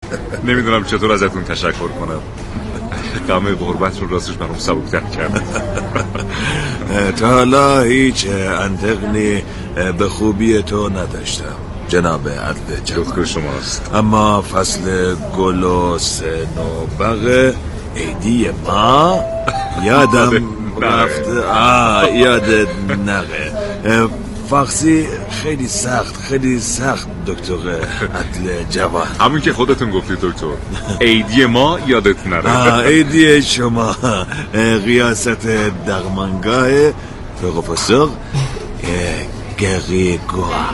نمیدونم چطور ازتون تشکر کنم. غم غربت رو راستش برام سبک‌تر کرد. تا حالا هیچ انتقلی به خوبی تو نداشتم جناب عدل جوان. دکتر شماست. اما فصل گل و سن و بغ عیدی ما یادم رفته. یادت نقه. فارسی خیلی سخت دکتر عدل جوان. همون که خودتون گفتید دکتر. عیدی ما یادت نره. عیدی شما ریاست درمانگاه پروفسور گریگوار.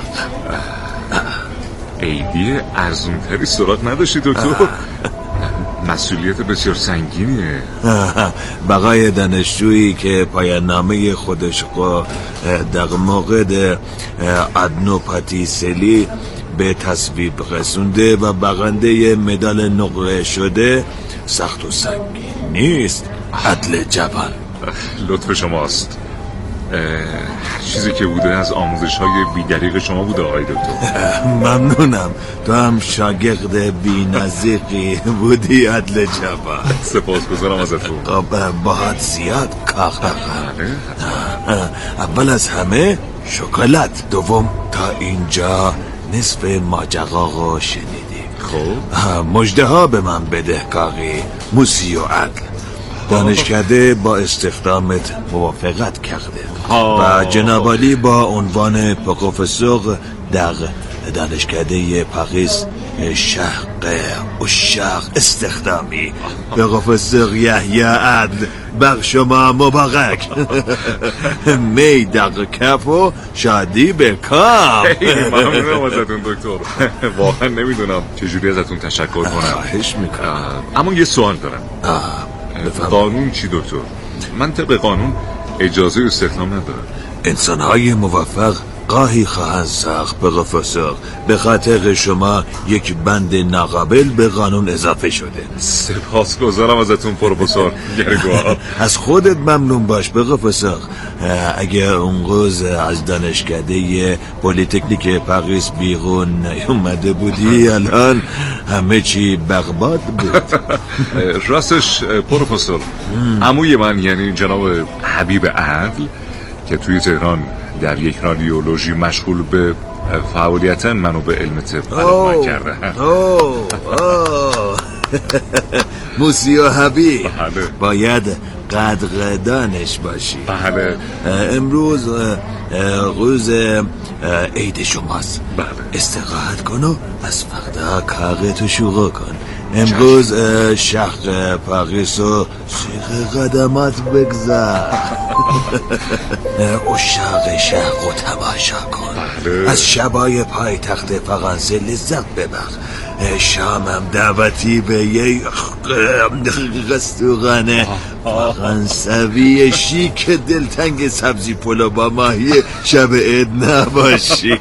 عیدی ارزونتری سراغ نداشتی دکتر؟ مسئولیت بسیار سنگینیه برای دانشجویی که پایان نامه خودش رو در مورد ادنوپاتی سلی به تصویب رسونده و برنده مدال نقره شده سخت و سنگین نیست عدل جوان. لطف شماست. چیزی که بوده از آموزش های بی‌دریغ شما بوده آقای دکتر. ممنونم. تو هم شاگرد بی‌نظیری بودی عدل جوان. سپاسگزارم ازتون. باهات زیاد کار دارم. اول از همه شکلات. دوم تا اینجا نصف ماجرا رو شنیدی. خب مژده ها به من بدهکاری موسی و عدل. دانشکده با استخدامت موافقت کرده و جناب عالی با عنوان پروفسور در دانشکده پاریس شرق استخدامی. پروفسور یحیی عدل بر شما مبارک. می در کف و شادی به کام. ممنونم ازتون دکتر. واقعا نمیدونم چجوری ازتون تشکر کنم. خواهش میکنم. اما یه سوال دارم. قانون چی دکتر؟ من طبق قانون اجازه استخدام ندارم. انسان‌های موفق گاهی خواهند ساخت پروفسور. به خاطر شما یک بند ناقابل به قانون اضافه شده. سپاسگزارم ازتون پروفسور گریگوار. از خودت ممنون باش پروفسور. اگر اون روز از دانشکده پلی‌تکنیک پاریس بیرون نیومده بودی الان همه چی برباد بود. راستش پروفسور عموی من یعنی جناب حبیب عدل که توی تهران در یک رادیولوژی مشغول به فعالیت منو به علم طب علم کرده. موسی و حبیب بله. باید قدردانش باشی. بله. امروز روز عید شماست. بله. استراحت کن و از فردا کارتو شروع کن. امروز شهر پاریس و سیغ قدمات بگذار. اشاق شهر رو تماشا کن. بله. از شبای پایتخت فرانسه لذت ببر. شامم دعوتی به یک رستوران فرانسوی شیک دلتنگ سبزی پلو با ماهی شب عید نباشی.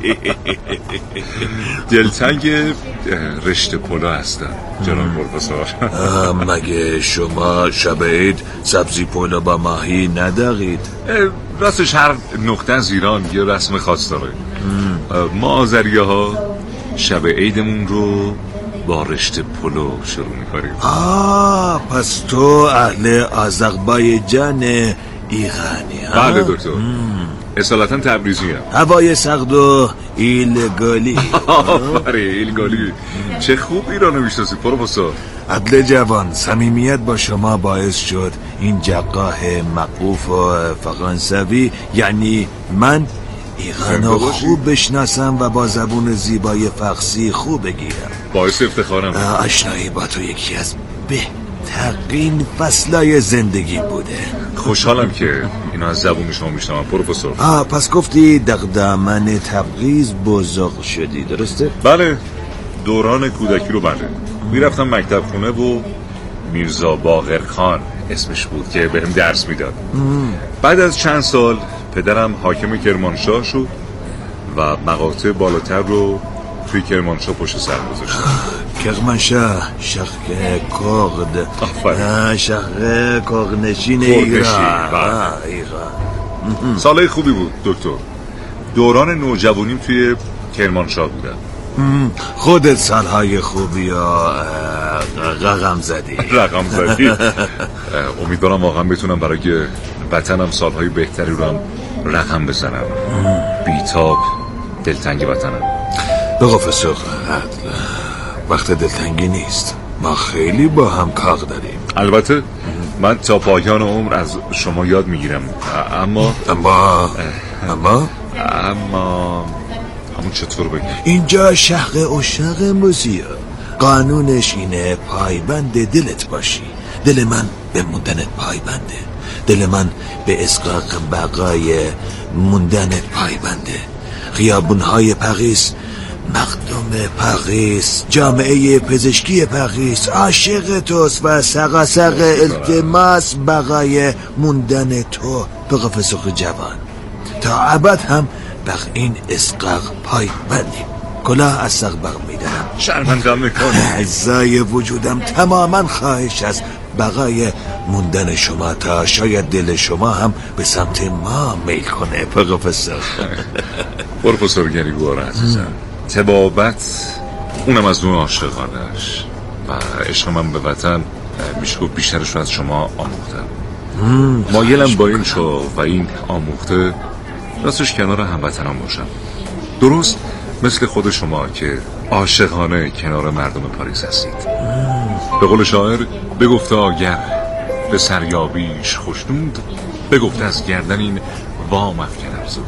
دلتنگ رشته پلو هستم جناب پروفسور. مگه شما شب عید سبزی پلو با ماهی ندارید؟ راستش هر نقطه از ایران یه رسم خاص داره. ما آذریه ها شب عیدمون رو با رشته پلو شروع میکنیم. پس تو اهل آذربایجان ایرانی ها؟ بله دکتر. اصالتا تبریزی هم. هوای سرد و ایلگالی. ایلگالی. چه خوب ایرانو میشناسی پروفسور. عدل جوان، صمیمیت با شما باعث شد این جراح معروف و فرانسوی یعنی من ایرانو خوب بشناسم و با زبون زیبای فارسی خوب بگیرم. باعث افتخارم. آشنایی با تو یکی از بهترین فصلای زندگی بوده. خوشحالم که اینو از زبون شما میشنوم پروفسور. پس گفتی در دامن تبریز بزرگ شدی درسته؟ بله، دوران کودکی رو بله. میرفتم مکتب خونه و میرزا باقر خان اسمش بود که بهم درس میداد. بعد از چند سال پدرم حاکم کرمانشاه شد و مقاطع بالاتر رو توی کرمانشاه پشت سر گذاشت. کرمانشاه شهر کرد. شهر کرنشین ایران. سالهای خوبی بود دکتر. دوران نوجوانیم توی کرمانشاه بودم. خودت سالهای خوبی یا رقم زدی. رقم زدی. امیدوارم واقعا بتونم برای وطنم سالهای بهتری رو هم رقم بزنم. بیتاب دلتنگ وطنم. پروفسور عدل، وقت دلتنگی نیست، ما خیلی با هم کار داریم. البته من تا پایان عمر از شما یاد میگیرم، اما همون چطور بگم؟ اینجا شهر عشاق موزیو، قانونش اینه پایبند دلت باشی. دل من به موندنت پایبنده، دل من به اسقاق بقای موندنت پایبنده. خیابونهای پاریس، مردم پاریس، جامعه پزشکی پاریس عاشق توست و سراسر التماس بقای موندن تو پروفسور جوان. تا ابد هم بر این اسقاق پای بندیم. کلاه از سر بر میدارم، شرمندم میکنه. اعضای وجودم تماما خواهش از بقای موندن شما تا شاید دل شما هم به سمت ما میل کنه پروفسور. پروفسور گریگور عزیزم، طبابت اونم از نوع عاشقانش و عشق من به وطن میشه گفت بیشترش رو از شما آموختم. مایلم با این شو و این آموخته راستش کنار هموطنم باشم، درست مثل خود شما که عاشقانه کنار مردم پاریس هستید. به قول شاعر بگفته آگر به سریابیش خوشنود، بگفته از گردن این وام افکنم زود.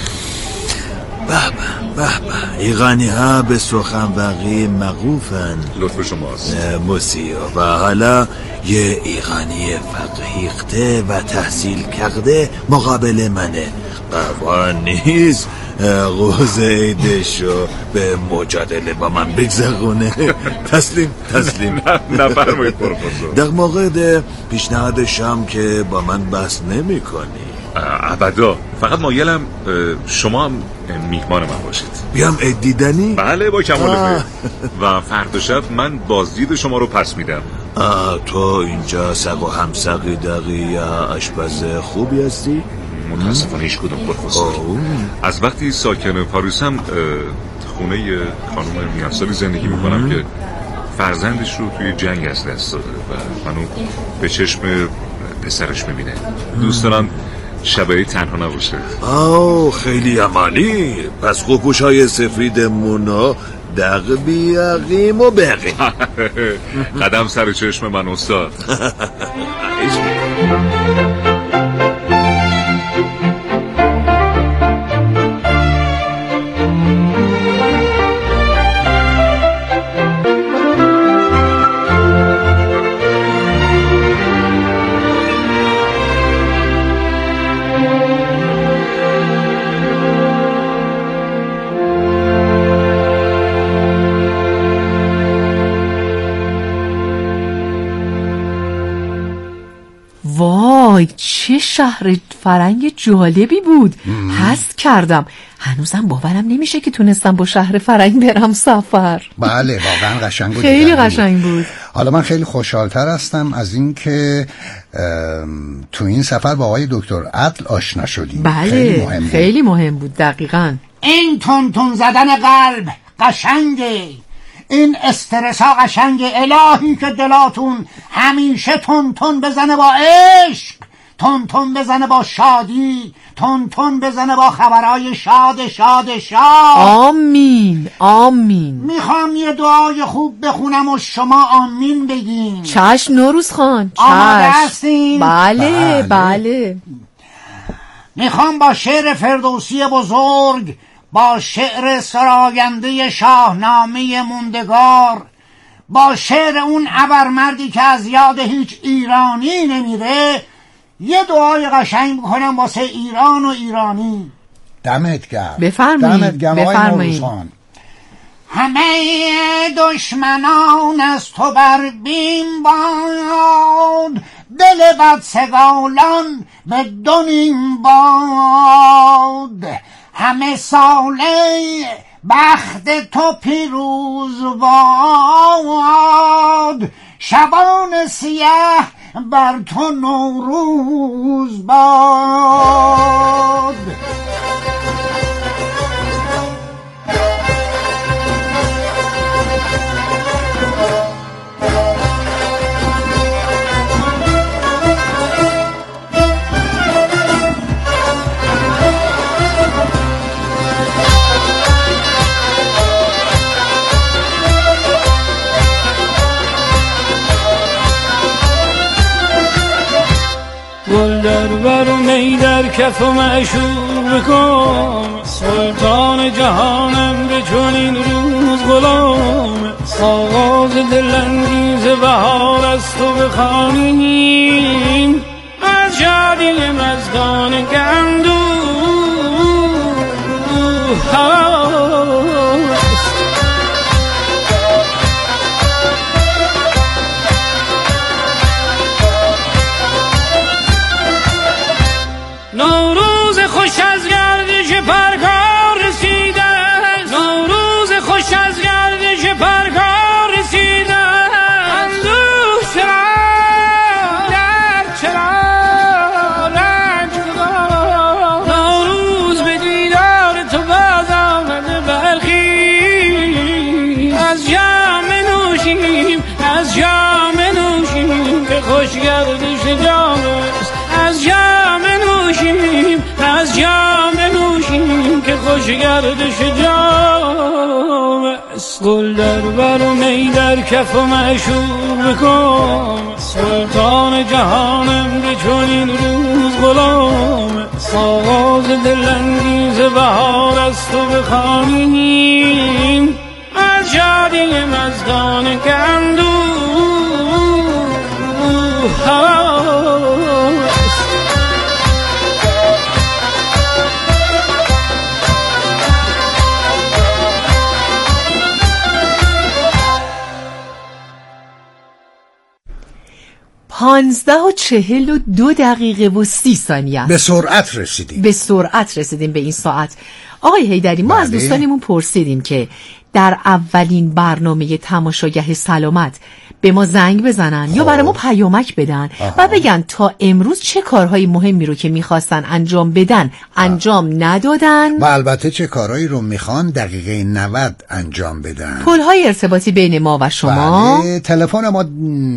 به ایرانی ها به سخنوری معروفن. لطف شماست موسیو. و حالا یه ایرانی فقیخته و تحصیل کرده مقابل منه. قوان نیست روز عیدشو به مجادله با من بگذرونه. تسلیم نفرمایید پروفسور. در مورد پیشنهاد شام که با من بحث نمی کنی؟ ابدا، فقط مایلم شما هم میهمان من باشید. بیام عید دیدنی؟ بله با کمال میل. و فردا شب من بازدید شما رو پس میدم. تو اینجا سگ و همسقی داری یا آشپز خوبی هستی؟ متاسفانه هیچ کدوم پروفسور. از وقتی ساکن پاریسم خونه خانم میانسالی زندگی میکنم که فرزندش رو توی جنگ از دست داده و منو به چشم پسرش میبینه. دوست دارم شبایی تنها نباشه. خیلی عمالی. پس خوپوش‌های سفیدمونو دق بیاقیم و بقیم. قدم سر چشم من استاد. وای چه شهر فرنگ جالبی بود. حس کردم. هنوزم باورم نمیشه که تونستم با شهر فرنگ برم سفر. بله واقعا قشنگ بود. خیلی قشنگ بود. حالا من خیلی خوشحالتر هستم از این که تو این سفر با آقای دکتر عدل آشنا شدیم. بله خیلی مهم بود. دقیقاً این تون زدن قلب قشنگه، این استرس ها قشنگه. الهی که دلاتون همیشه تون بزنه با عشق، تون بزنه با شادی، تون بزنه با خبرهای شاد. آمین. میخوام یه دعای خوب بخونم و شما آمین بگین. چشم نوروز خان. آماده هستین؟ بله. میخوام با شعر فردوسی بزرگ، با شعر سراینده شاهنامه موندگار، با شعر اون ابرمردی که از یاد هیچ ایرانی نمیره، یه دعای قشنگ بکنم واسه ایران و ایرانی. دمت گرم. بفرمایید. همه دشمنان از تو بر بیم باد، دل بدسگالان به دونیم باد. همه ساله بخت تو پیروز باد، شبان سیه بر تو نوروز باد. می در کف و معشوق کام، سلطان جهانم به چنین روز غلام. آغاز دلانگیز بهار از تو بخوانیم، از شادی مستان گندو نوروز خوش از گردش پرگار رسیده، نوروز خوش از گردش پرگار رسیده. اندوه چرا درد چرا رنج کجا، نوروز به دیدار تو باز آمده بلخی. از جام نوشیم از جام نوشیم که خوش گردش جام است، از جام نوشیم از جام نوشیم که خوش گردش جام است. گل در بر و می در کف و معشوق کام، سلطان جهانم به چنین روز غلام. آغاز دلانگیز بهار از تو بخوانیم، از شادی مستان گندو پانزده و 42 دقیقه و 30 ثانیه. به سرعت رسیدیم. به سرعت رسیدیم به این ساعت. آقای حیدری، ما از دوستانمون پرسیدیم که در اولین برنامه تماشاگاه سلامت به ما زنگ بزنن یا برای ما پیامک بدن و بگن تا امروز چه کارهای مهمی رو که میخواستن انجام بدن انجام ندادن و البته چه کارهایی رو میخوان دقیقه 90 انجام بدن. پل‌های ارتباطی بین ما و شما. بله، تلفن ما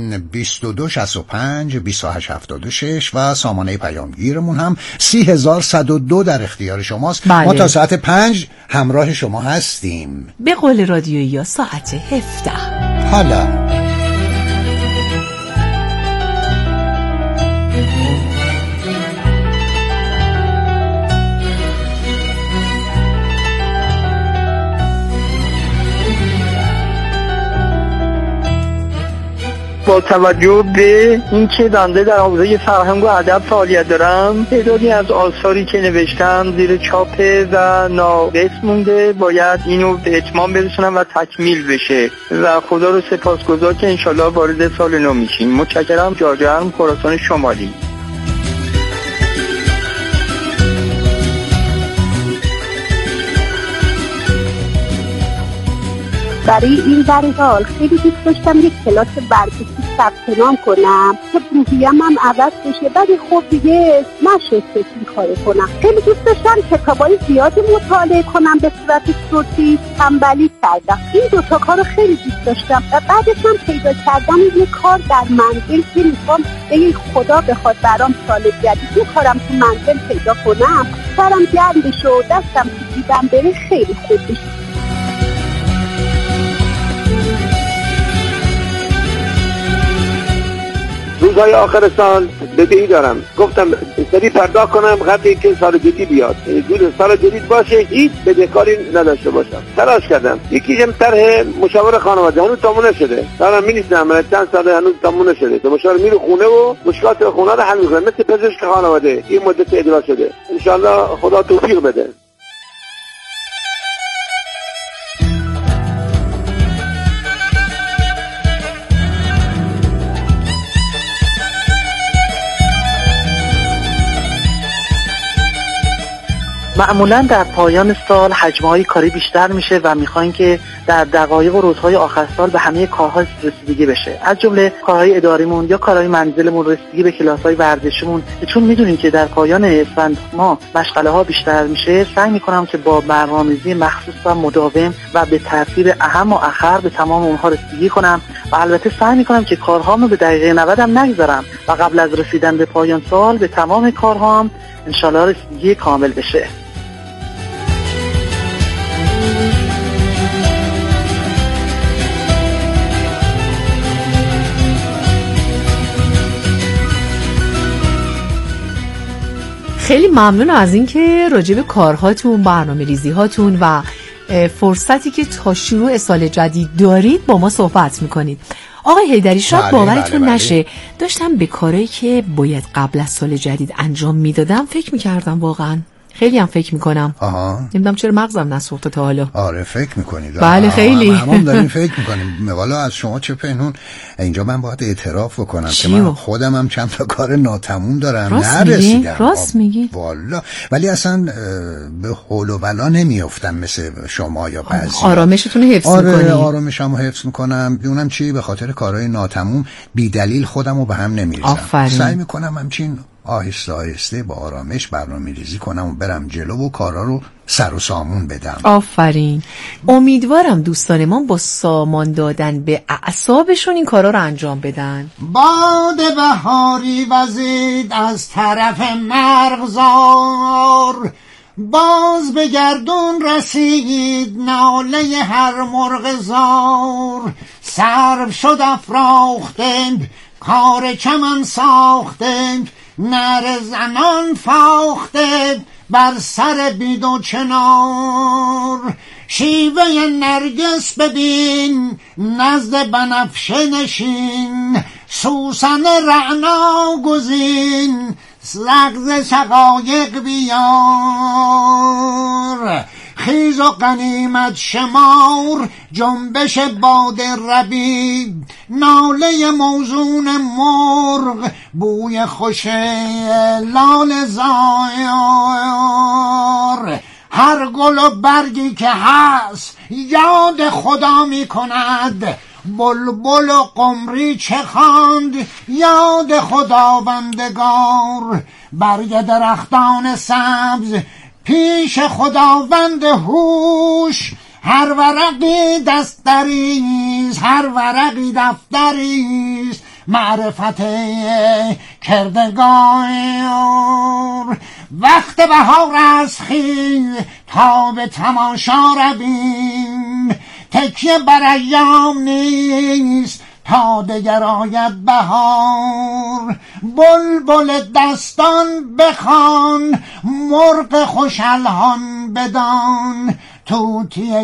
2265 2876 و سامانه پیامگیرمون هم 30102 در اختیار شماست. بله. ما تا ساعت 5 همراه شما هستیم. به قول رادیویی یا ساعت 17. حالا با توجه به اینکه بنده در حوزه فرهنگ و ادب فعالیت دارم، تعدادی از آثاری که نوشتم زیر چاپه و ناقص مونده، باید اینو به اتمام برسونم و تکمیل بشه و خدا رو سپاسگزار که انشالله وارد سال نو میشیم. متشکرم. جاجرم، خراسان شمالی. برای این سال خیلی دوست داشتم یک کلاس بررسی ثبت نام کنم که روحیه‌م هم عوض بشه، ولی خب دیگه نشد که این کارو کنم. خیلی دوست داشتم کتابای زیادی مطالعه کنم به صورت صوتی، تنبلی کردم. این دو تا کارو خیلی دوست داشتم و بعدش هم پیدا کردم یک کار در منزل که میخوام اگه خدا بخواد برام سال جدید یه کارم تو منزل پیدا کنم، سرم گرم بشه و دستم تو جیبم بره، خیلی خوب بشه. روزهای آخر سال بدهی دارم، گفتم سری پرداخت کنم قبل که سال جدید بیاد، دور سال جدید باشه هیچ بدهکاری نداشته باشم. تلاش کردم، یکیشم طرح مشاور خانواده هنوز تموم نشده، دارم می‌نویسم، چند سال هنوز تموم نشده. تو مشاور میره خونه و مشکلات خونه رو حل می‌کنه، مثل پزشک خانواده. این مدت اجرا شده، ان شاءالله خدا توفیق بده. معمولا در پایان سال حجم‌های کاری بیشتر میشه و میخوایم که در دقایق و روزهای آخر سال به همه کارها رسیدگی بشه، از جمله کارهای اداریمون یا کارهای منزلمون، رسیدگی به کلاس‌های ورزشیمون. چون میدونیم که در پایان اسفند ما مشغله‌ها بیشتر میشه، سعی میکنم که با برنامه‌ریزی مخصوص و مداوم و به ترتیب اهم و اخر به تمام اونها رسیدگی کنم و البته سعی میکنم که کارهامو به دقیقه 90 هم نگذارم و قبل از رسیدن به پایان سال به تمام کارهام ان شاءالله رسیدگی کامل بشه. خیلی ممنون از اینکه راجع به کارهاتون، برنامه‌ریزی هاتون و فرصتی که تا شروع سال جدید دارید با ما صحبت میکنید. آقای حیدری شاید باورتون نشه، داشتم به کارهایی که باید قبل از سال جدید انجام میدادم فکر میکردم. واقعا خیلی هم فکر میکنم. نمیدونم چرا مغزم نسوخته تا حالا. آره فکر میکنید. بله خیلی. همون داریم فکر میکنیم. والا از شما چه پنهون. اینجا من باید اعتراف بکنم که من خودم هم چند تا کار ناتموم دارم، نرسیدم. راست میگی؟ والا ولی اصلا به حول و بلا نمیافتم مثل شما یا بعضی. آرامشتون حفظ میکنی؟ آره آرامشمو حفظ میکنم. اونم چی؟ به خاطر کارهای ناتموم بی دلیل خودمو به هم نمیریزم. سعی میکنم همچین آهسته آهسته با آرامش برنامه‌ریزی کنم و برم جلو و کارا رو سر و سامون بدم. آفرین. امیدوارم دوستان ما با سامان دادن به اعصابشون این کارا رو انجام بدن. باد بهاری وزید از طرف مرغزار، باز به گردون رسید ناله هر مرغ زار. سرو شد افراخته کار چمن ساخته، نر زنان فاخته بر سر بید و چنار. شیوه نرگس ببین نزد بنفشه نشین، سوسن رعنا گزین لغز شقایق بیار. خیز و غنیمت شمار جنبش باد ربیع، ناله موزون مرغ بوی خوش لال زار. هر گل و برگی که هست یاد خدا می کند، بلبل و قمری چه خواند یاد خداوندگار. برگ درختان سبز پیش خداوند هوش، هر ورقی دستریست هر ورقی دفتریست معرفت کردگار. وقت بهار است خیز تا به تماشا رویم، تکیه بر ایام نیست تا دگر آید بهار. بلبل دستان بخوان مرغ خوش الحان بدان، طوطی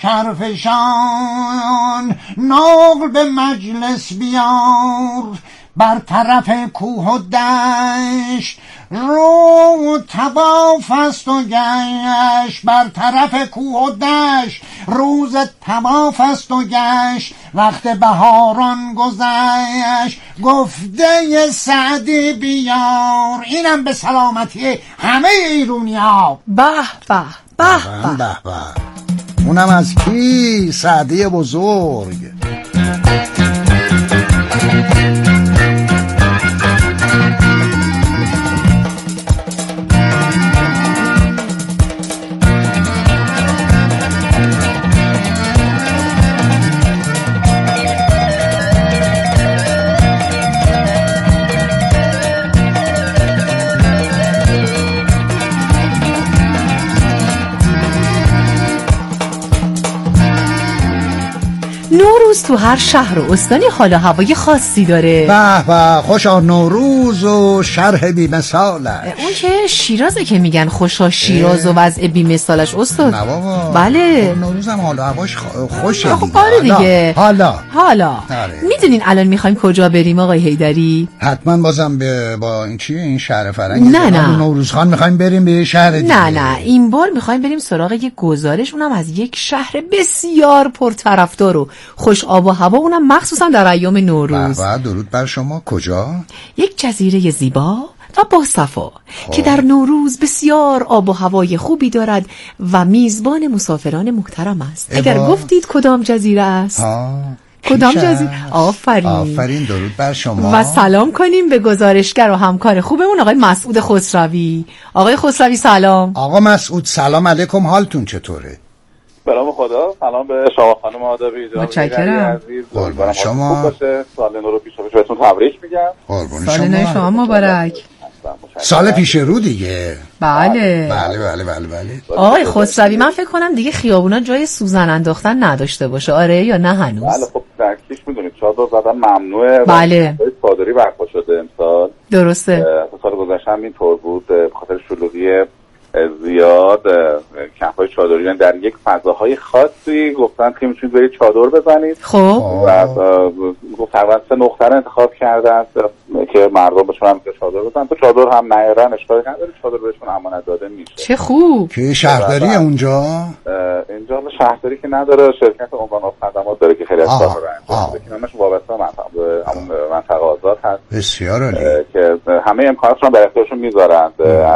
شکرفشان نقل به مجلس بیار. بر طرف کوه و دشت رو طواف است و گشت، بر طرف کوه و دشت روز طواف است و گشت. وقت بهاران گذشت گفته سعدی بیار. اینم به سلامتی همه ایرونیا. به به به به به. اونم از کی؟ سعدی بزرگ. نوروز تو هر شهر و استانی حال و هوای خاصی داره. به به، خوشا نوروز و شرح بی مثالش. اون که شیرازه که میگن خوشا شیراز و وضع بی مثالش استاد. نه بابا. بله. نوروز هم حال و هواش خوشه دیگه. آره دیگه. حالا. آره. میدونین الان میخوایم کجا بریم آقای حیدری؟ حتما بازم با این چیه این شهر فرنگ. نه. نوروزخان میخوایم بریم به شهر دیگه. نه این بار میخوایم بریم سراغ یک گزارش، اونم از یک شهر بسیار پرطرفدار و خوش آب و هوا، اونم مخصوصا در ایام نوروز. و درود بر شما. کجا؟ یک جزیره زیبا و با صفا که در نوروز بسیار آب و هوای خوبی دارد و میزبان مسافران محترم است. اگر گفتید کدام جزیره است؟ کدام جزیره؟ آفرین، درود بر شما. و سلام کنیم به گزارشگر و همکار خوبمون آقای مسعود خسروی. آقای خسروی سلام. آقا مسعود سلام علیکم، حالتون چطوره؟ سلام خدا، سلام به شما خانم آدابی. متشکرم. قربان شما. خوب باشه. سال نو رو پیش رو بهتون تبریک میگم. قربان شما. سال نو شما مبارک. سال پیش رو دیگه. بله. آقای خسروی من فکر کنم دیگه خیابونا جای سوزن انداختن نداشته باشه، آره یا نه هنوز؟ بله خب درکیش میدونید چادر زدن ممنوعه. بله. صادری برپا شده امسال. درسته. سال گذشته هم اینطور بود، به خاطر شلوغی زیاد کمپ‌های چادری در یک فضاهای خاصی گفتن که میتونید برید چادر بزنید. خب و گفت تقریبا 3 نقطه رو انتخاب کردن که مردم بتونن چادر بزنن. تو چادر هم نیارن اشکالی نداره، چادر بهشون امانت داده میشه. چه خوب. که شهرداری اونجا شهرداری که نداره، شرکت عنوان خدمات داره که خیلی از کارا رو انجام میده که همش وابسته به منطقه آزاد هست. بسیار عالی. که همه امکانات رو در اختیارشون میذارن،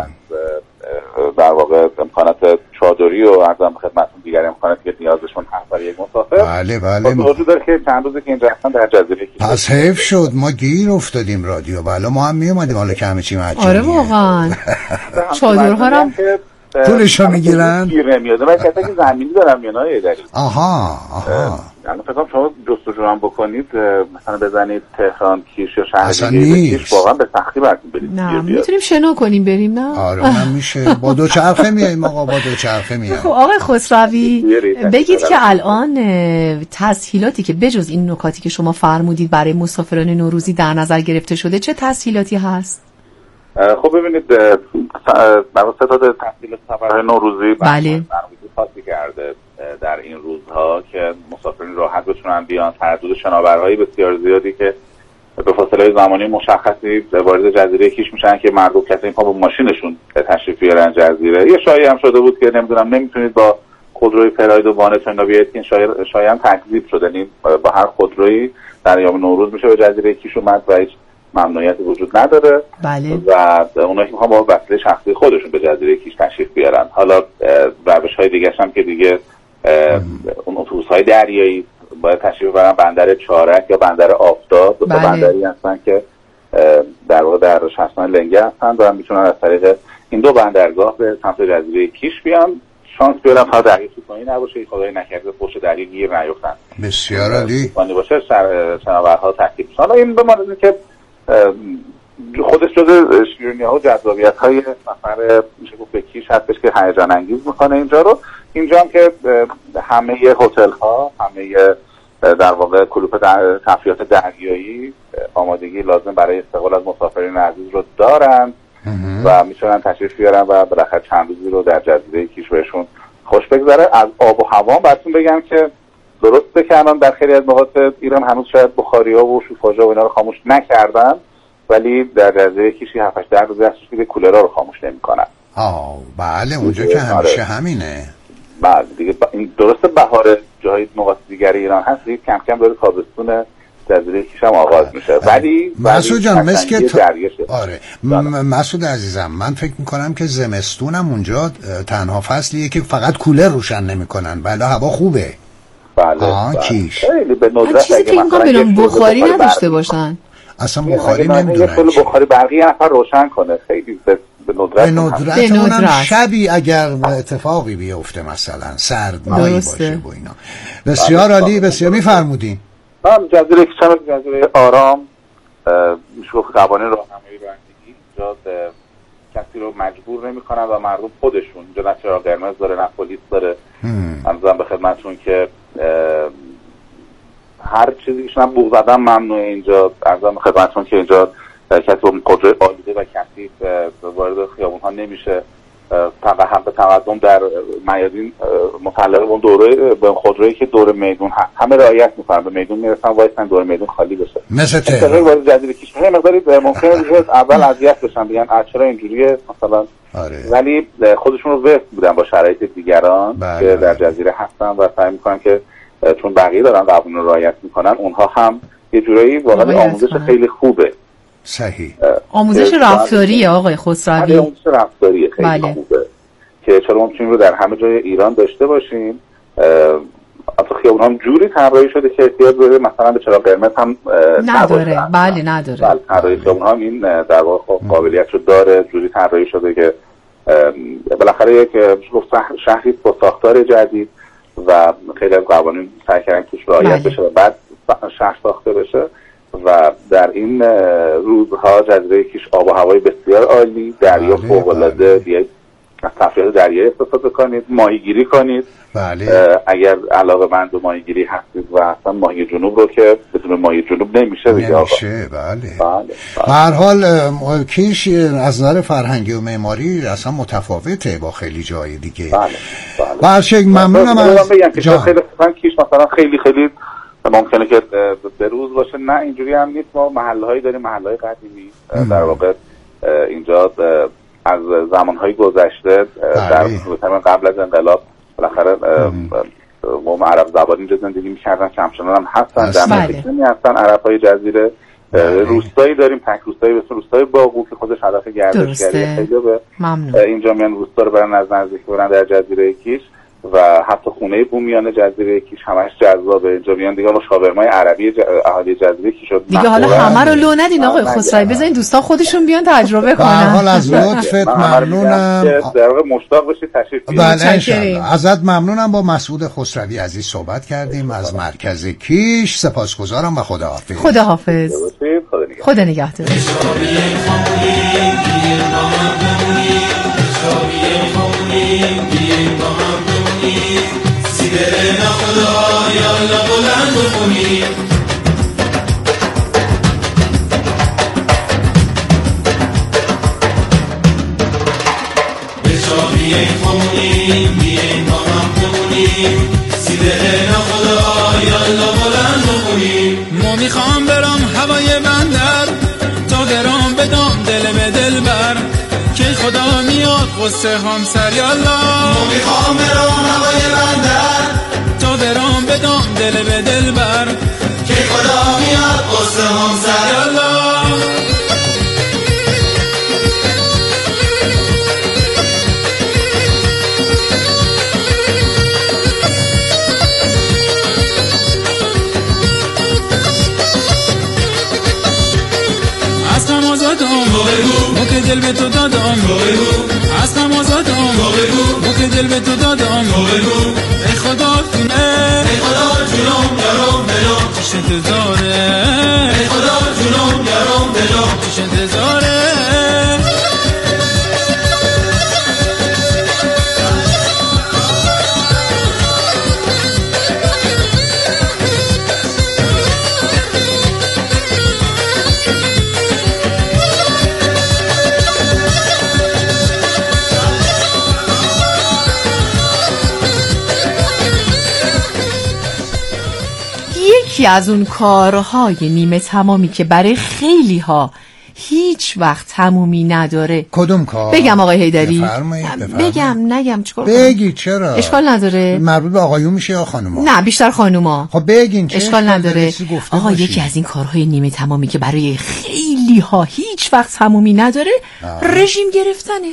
در واقع امکانات چادری و عرضم خدمتتون دیگر امکاناتی که نیازشون هست برای یک مسافر. بله وجود داره که چند روزی که اینجا هستن در جزیره کیش. پس حیف شد ما گیر افتادیم رادیو، بله ما هم می اومدیم حالا که همه چی مجانیه. آره واقعا چادرها هم پولشو میگیرن؟ گیر نمیاده ولی کسایی که زمینی دارن میانای داری. آها یعنی فکر کنم شما جستجو هم بکنید مثلا بزنید تهران کیش یا شهر دیگه کیش واقعا به سختی براتون برید. نه میتونیم شنا کنیم بریم نه؟ آره اونم میشه، با دوچرخه میایم آقا، با دوچرخه میایم. خب آقای خسروی بگید که الان تسهیلاتی که بجز این نکاتی که شما فرمودید برای مسافران نوروزی در نظر گرفته شده چه تسهیلاتی هست؟ خب ببینید برای ستاد تسهیلات سفرهای نوروزی بله خاصی کرده در این روزها که مسافرین راحت بتونن بیان. تردد شناورهای بسیار زیادی که به فاصله زمانی مشخصی وارد جزیره کیش میشن که مردم کسایی با ماشینشون تشریف بیارن جزیره. یه شایعه هم شده بود که نمیتونید با خودروی پراید و وانتون بیاید، این شایعه هم تکذیب شده. یعنی با هر خودرویی در ایام نوروز میشه به جزیره کیش اومد و هیچ ممنوعیتی وجود نداره. بله. و اونایی که میخوان با وسیله شخصی خودشون به جزیره کیش تشریف بیارن. حالا روش‌های دیگه هم که دیگه اون اتوبوس‌های دریایی باید تشریف ببرن بندر چارک یا بندر آفتاب. دو تا بندری هستن که در واقع در شهرستان لنگه هستن و میتونن از طریق این دو بندرگاه به سمت جزیره کیش بیان. شانس بیارن فقط دریا طوفانی نباشه، خدای نکرده پشت دریا گیر نیفتن. بسیار عالی. طوفانی باشه شناورها تعقیب میشن. حالا این به معنی که خودش جزء شیرینی‌ها و جذابیت‌های سفر میشه گفت به کیش هستش که هیجان انگیز میکنه اینجا رو. اینجا هم که همه هتل‌ها، همه در واقع کلوپ تفریحات دریایی آمادگی لازم برای استقبال از مسافرین عزیز رو دارن و میتونن تشریف بیارن و بالاخره چند روزی رو در جزیره کیش بهشون خوش بگذره. از آب و هوا براتون بگم که درسته که الان در خیلی از نقاط ایران هنوز شاید بخاری‌ها و شوفاژها و اینا رو خاموش نکردن، ولی در جزیره کیش 7-8 روز هستش که کولرها رو خاموش نمی‌کنن. بله اونجا که همیشه همینه. بله دیگه درسته بهار جای نقاط دیگر ایران هست، کم کم داره تابستون جزیره کیش هم آغاز میشه. ولی مسعود جان مثل که آره مسعود عزیزم من فکر میکنم که زمستونم اونجا تنها فصلیه که فقط کولر روشن نمیکنن ولی هوا خوبه. بله کیش خیلی به ندرت چیزی که میگم بخاری نداشته باشن. اصلا بخاری نمیدونن یه بخاری برقی نفر روشن کنه خیلی به ندرت اونم شبی اگر اتفاقی بیفته مثلا سردمایی باشه و اینا. بسیار عالی. بسیار میفرمودین. جزیره کیش هم جزیره آرام میشه گفت قوانین راهنمایی رانندگی اینجا کسی رو مجبور نمی‌کنن و مردم خودشون اینجا نه چراغ قرمز داره نه پلیس داره. منظورم به خدمتتون که هر چیزی که بوق زدن ممنوعه اینجا. عرضم به خدمتتون که اینجا کسی با قدرت آلوده و کثیف وارد خیابون‌ها نمیشه. فقط حق تقدم در میادین متعلق به دوره به خودرویی که دور میدون همه رعایت می‌کنن، به میدون میرسن وایسن دور میدون خالی بشه. مثل تهران وارد جزیره کیش یه مقداری ممکنه اول اذیت بشن بگن چرا اینجوریه مثلا. ولی خودشون رو وفق بودن با شرایط دیگران که در جزیره هستن و سعی می‌کنن که چون بقیه دارن قوانین رو رعایت می‌کنن اونها هم یه جورایی واقعا آموزش خیلی خوبه. صحیح. آموزش رفتاریه آقای خسروی. آموزش رفتاریه خیلی خوبه که چرا ما میتونیم رو در همه جای ایران داشته باشیم. اصلا خیابون هم جوری طراحی شده که احتیاج به مثلا به چراغ قرمز هم نداره. بله نداره. طراحی خیابون هم این در واقع قابلیت رو داره، جوری طراحی شده که بالاخره یک شهری با ساختار جدید و خیلی از قوانین سعی کردن توش رعایت بشه و بعد شهر ساخته بشه. و در این روزها جزیره کیش آب و هوای بسیار عالی، دریا فوق‌العاده، از تفریحات دریایی استفاده کنید، ماهیگیری کنید. بله. اگر علاقه‌مند به ماهیگیری هستید و اصلا ماهی جنوب رو که بدون ماهی جنوب نمیشه دیگه. بله. هر حال کیش از نظر فرهنگی و معماری اصلا متفاوته با خیلی جای دیگه. بله. شکل ممنونم از خیلی کیش مثلا خیلی ممکنه که به روز باشه، نه اینجوری هم نیست. ما محلهایی داریم، محلهای قدیمی در واقع اینجا از زمانهای گذشته در قبل از انقلاب بالاخره قوم عرب زبان اینجا زندگی میکردن، همچنان هم هستن، در نزدیکی هستن عربهای جزیره. روستایی داریم، تک روستایی به اسم روستای باغو که خودش هدف گردشگریه، خیلی به اینجا میان روستا رو برن از نزدیک برن در جزیره کیش و حتی خونه بومیان جزیره کیش همش جذابه. اینجا میان دیگه شاورمای عربی اهالی جزیره کیش شد دیگه. حالا همه رو لو ندین آقای خسروی، بزنین دوستا خودشون بیان تجربه کنن. به هر حال از لطفت ممنونم، در واقع مشتاق باشید تشریف بیارید. ازت ممنونم. با مسعود خسروی عزیز صحبت کردیم از مرکز کیش. سپاسگزارم و خداحافظ. خداحافظ. خدا نگهدار. سیدنا خدا یا الله بلند بخونی به جا بیاین خونیم بیاین با هم بخونیم سیدنا خدا یا الله بلند بخونیم. ما میخوام برام هوای بندر تا برام بدم دل به دل بر که خدا میاد قصه همسر یالله. ما میخوام برام هوای بندر تا برام بدم دل به دل بر که خدا میاد قصه همسر یالله. از غم آزادم مو که دل به تو دادم، از غم آزادم مو که دل به تو دادم. ای خدا جونم یارم بلام چش انتظاره، ای خدا جونم یارم بلام چش انتظاره. یکی از اون کارهای نیمه تمامی که برای خیلی ها هیچ وقت تمومی نداره. کدوم کار؟ بگم آقای حیدری؟ بفرمایید. بگم نگم چیکار کنم؟ بگی چرا؟ اشکال نداره. مربوط به آقایون میشه یا خانوما؟ نه بیشتر خانوما. خب بگین چه اشکال نداره. آقا یکی از این کارهای نیمه تمامی که برای خیلی ها هیچ وقت تمومی نداره رژیم گرفتنه.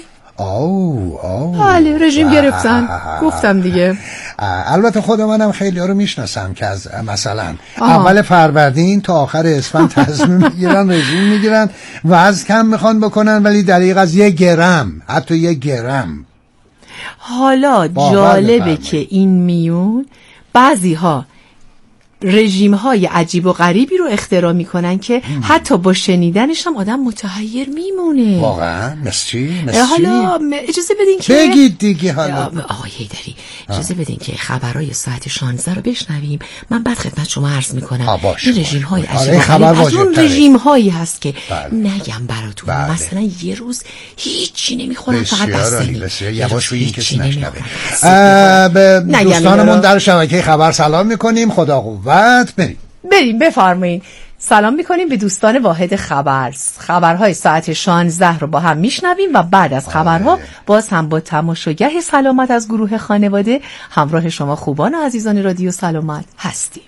بله رژیم گرفتن. گفتم دیگه. البته خود منم خیلی ها رو میشناسم که از مثلا اول فروردین تا آخر اسفند تصمیم میگیرن رژیم میگیرن وزن کم میخوان بکنن ولی دقیق از 1 گرم حتی 1 گرم. حالا جالبه که این میون بعضی ها رژیم های عجیب و غریبی رو اختراع میکنن که حتی با شنیدنش هم آدم متحیر میمونه. واقعا؟ مثل حالا اجازه بدین که بگید دیگه. حالا آقای حیدری اجازه بدین که خبرهای ساعت 16 رو بشنویم، من بعد خدمت شما عرض میکنم. این رژیم های عجیب و غریب از اون رژیم هایی هست که نگم براتون مثلا یه روز هیچی نمیخورن فقط بستنی. یواش بگین کسی نشنوه. به دوستانمون در شبکه خبر سلام میکنیم. خدا قوت. بریم بفرمایید. سلام میکنیم به دوستان واحد خبرهای ساعت 16 رو با هم میشنویم و بعد از خبرها باز هم با تماشاگاه سلامت از گروه خانواده همراه شما خوبان و عزیزان رادیو سلامت هستیم.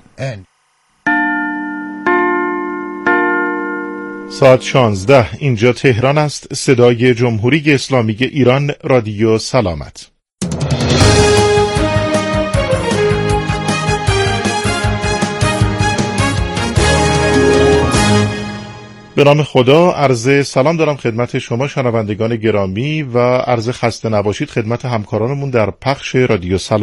ساعت 16 اینجا تهران است. صدای جمهوری اسلامی ایران، رادیو سلامت. به نام خدا عرض سلام دارم خدمت شما شنوندگان گرامی و عرض خسته نباشید خدمت همکارانمون در پخش رادیو سلام.